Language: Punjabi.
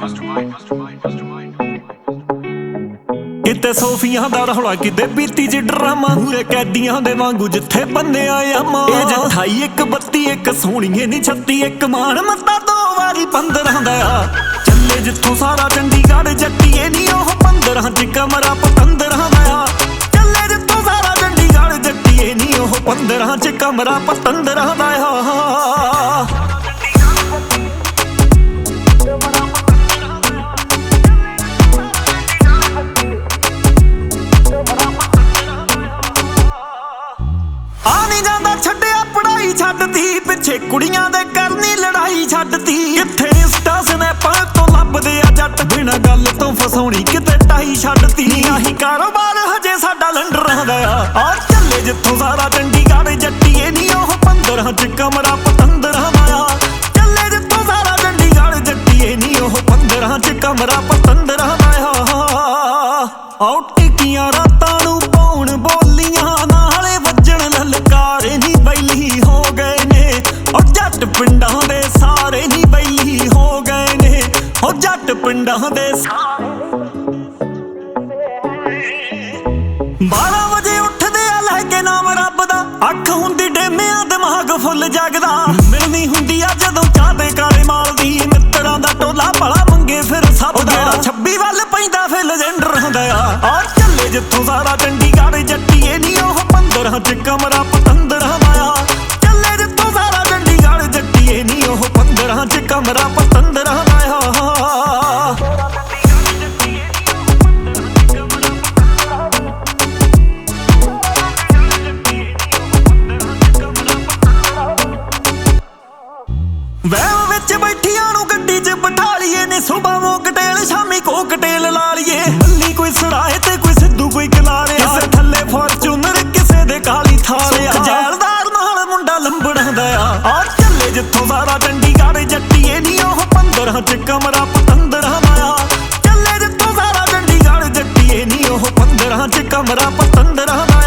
ਕਿਤੇ ਸੋਫੀਆਂ ਦਾ ਰੌਲਾ ਕਿਤੇ ਬੀਤੀ ਚ ਡਰਾਮਾ ਮੂਰੇ ਕੈਦੀਆਂ ਦੇ ਵਾਂਗੂ ਜਿੱਥੇ ਬੰਨੇ ਆਇਆ ਮਾਂ ਇਹ ਜਠਾਈ ਇੱਕ ਬੱਤੀ ਇੱਕ ਸੋਹਣੀਏ ਨੀ 36 ਇੱਕ ਮਾਣ ਮੱਤਾ 2 ਵਾਰੀ 15 ਦਾ ਆ ਚੱਲੇ ਜਿੱਥੋਂ ਸਾਰਾ ਚੰਡੀਗੜ੍ਹ ਜੱਟੀਏ ਨੀ ਉਹ 15 ਚ ਕਮਰਾ 15 ਦਾ ਆ ਚੱਲੇ ਜਿੱਥੋਂ ਸਾਰਾ ਚੰਡੀਗੜ੍ਹ ਜੱਟੀਏ ਨੀ ਉਹ 15 ਚ ਕਮਰਾ 15 ਦਾ ਆ ਛੱਡਤੀ ਪਿੱਛੇ ਕੁੜੀਆਂ ਦੇ ਕਰਨੀ ਲੜਾਈ ਛੱਡਤੀ ਕਿੱਥੇ ਇੰਸਟਾ ਸਨੈਪਾਂ ਤੋਂ ਲੱਭਦੇ ਆ ਜੱਟ ਬਿਨਾਂ ਗੱਲ ਤੋਂ ਫਸਾਉਣੀ ਕਿਤੇ ਟਾਈ ਛੱਡਤੀ ਆਹੀ ਕਾਰੋਬਾਰ ਹਜੇ ਸਾਡਾ ਲੰਡਰਾਂ ਦਾ ਆ ਚੱਲੇ ਜਿੱਥੋਂ ਸਾਰਾ ਚੰਡੀਗੜ੍ਹ ਜੱਟੀਏ ਨੀ ਉਹ 15 ਚ ਕਮਰਾ 15 ਦਾ ਆ ਚੱਲੇ ਜਿੱਥੋਂ ਸਾਰਾ ਚੰਡੀਗੜ੍ਹ ਜੱਟੀਏ ਨੀ ਉਹ 15 ਚ ਕਮਰਾ 15 ਦਾ ਆ ਟਿੱਕੀਆਂ ਰਾਤਾਂ ਨੂੰ ਪਾਉਣ ਬੋਲੀਆਂ ਨਾਲੇ ਵੱਜਣ ਲਲਕਾਰੇ ਨੀ ਬੈਲੀ ਹੋ ਗਏ ਨੇ ਉਹ ਜੱਟ ਪਿੰਡਾਂ ਦੇ ਸਾਰੇ ਨੀ ਬੈਲੀ ਹੋ ਗਏ ਨੇ ਉਹ ਜੱਟ ਪਿੰਡਾਂ ਦੇ 12 ਵਜੇ ਉੱਠਦੇ ਆ ਲੈ ਕੇ ਨਾਮ ਰੱਬ ਦਾ ਅੱਖ ਹੁੰਦੀ ਡੇਮਿਆਂ ਦਿਮਾਗ ਫੁੱਲ ਜਗਦਾ ਮਿਲਣੀ ਹੁੰਦੀ ਆ ਜਦੋਂ ਚਾਹ ਦੇ ਕਾਲੇ ਮਾਲਦੀ ਮਿੱਤਰਾਂ ਦਾ ਟੋਲਾ ਭਲਾ ਮੰਗੇ ਫਿਰ ਸਭ ਦਾ 26 ਵੱਲ ਪੈਂਦਾ ਫਿਰ ਲੈਜੈਂਡਰ ਹੁੰਦਾ ਆ ਚੱਲੇ ਜਿੱਥੋਂ ਸਾਰਾ ਚੰਡੀਗੜ੍ਹ ਜੱਟੀਏ ਨੀ ਉਹ 15 ਚ ਕਮਰਾ 15 ਦਾ ਆ ਚੱਲੇ ਜਿੱਥੋਂ ਸਾਰਾ ਚੰਡੀਗੜ੍ਹ ਜੱਟੀਏ ਨੀ ਉਹ 15 ਚ ਕਮਰਾ 15 ਦਾ ਆ ਵਹਿਮ ਵਿੱਚ ਬੈਠੀਆਂ ਨੂੰ ਗੱਡੀ 'ਚ ਬਿਠਾ ਲਈਏ ਨੇ ਸੁਬਾ ਮੋਕਟੇਲ ਸ਼ਾਮੀ ਕੋਕਟੇਲ ਲਾ ਲਈਏ ਮੱਲੀ ਕੋਈ ਸੜਾਏ ਤੇ ਕੋਈ ਸਿੱਧੂ ਕੋਈ ਕਿਲਾਰੇ ਕਿਸੇ ਥੱਲੇ ਫੋਰਚੂਨਰ ਕਿਸੇ ਦੇ ਕਾਲੀ ਥਾਰ ਆ ਜੈਲਦਾਰ ਨਾਲ ਮੁੰਡਾ ਲੰਬੜਾਂ ਦਾ ਆ ਚੱਲੇ ਜਿੱਥੋਂ ਸਾਰਾ ਚੰਡੀਗੜ੍ਹ ਜੱਟੀਏ ਨੀ ਉਹ 15 ਚ ਕਮਰਾ 15 ਦਾ ਆ ਚੱਲੇ ਜਿੱਥੋਂ ਸਾਰਾ ਚੰਡੀਗੜ੍ਹ ਜੱਟੀਏ ਨੀ ਉਹ 15 ਚ ਕਮਰਾ 15 ਦਾ